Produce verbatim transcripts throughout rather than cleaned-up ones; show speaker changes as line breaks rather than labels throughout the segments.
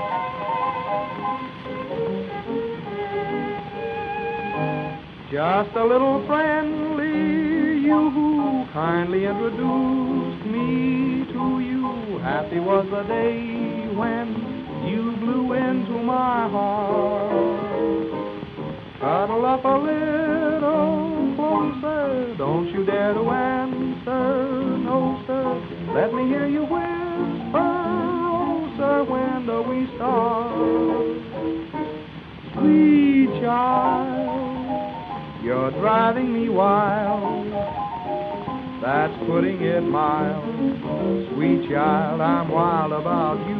Just a little friendly you who kindly introduced me to you. Happy was the day when you blew into my heart. Cuddle up a little closer, don't you dare to answer, no sir. Let me hear you whisper, oh sir, when do we start? Sweet child, you're driving me wild, that's putting it mild. Sweet child, I'm wild about you.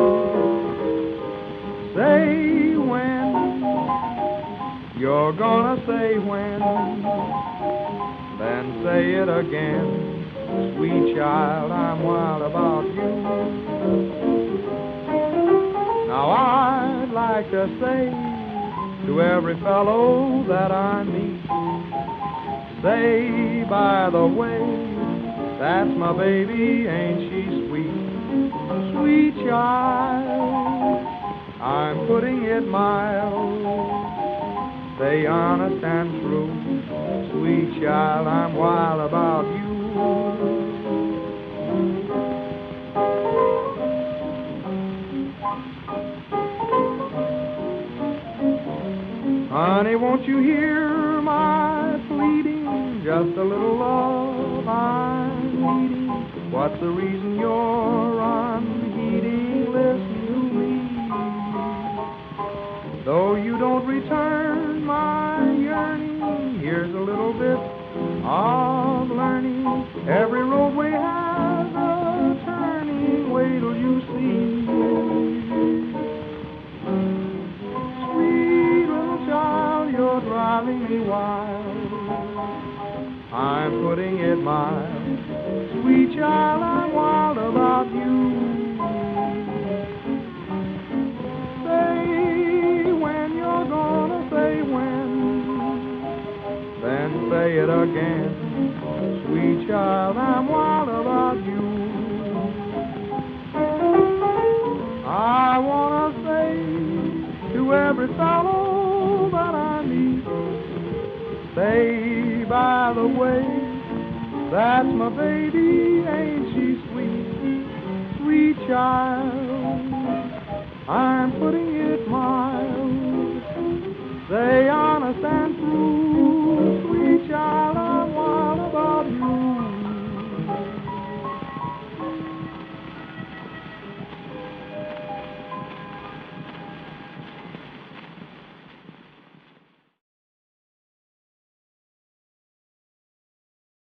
Say when, you're gonna say when, then say it again. Sweet child, I'm wild about you. Now I'd like to say to every fellow that I meet, say, by the way, that's my baby, ain't she sweet? Sweet child, I'm putting it mild. Say honest and true, sweet child, I'm wild about you. Honey, won't you hear my pleading? Just a little love I'm needing. What's the reason you're unheeding? Listen to me. Though you don't return my yearning, here's a little bit of learning. Every roadway has a turning. Wait till you see. You're driving me wild, I'm putting it mild. Sweet child, I'm wild about you. Say when you're gonna say when, then say it again. Sweet child, I'm wild about you. I wanna say to every fellow that I meet, say, by the way, that's my baby, ain't she sweet? Sweet child, I'm putting it mild. Say, I'm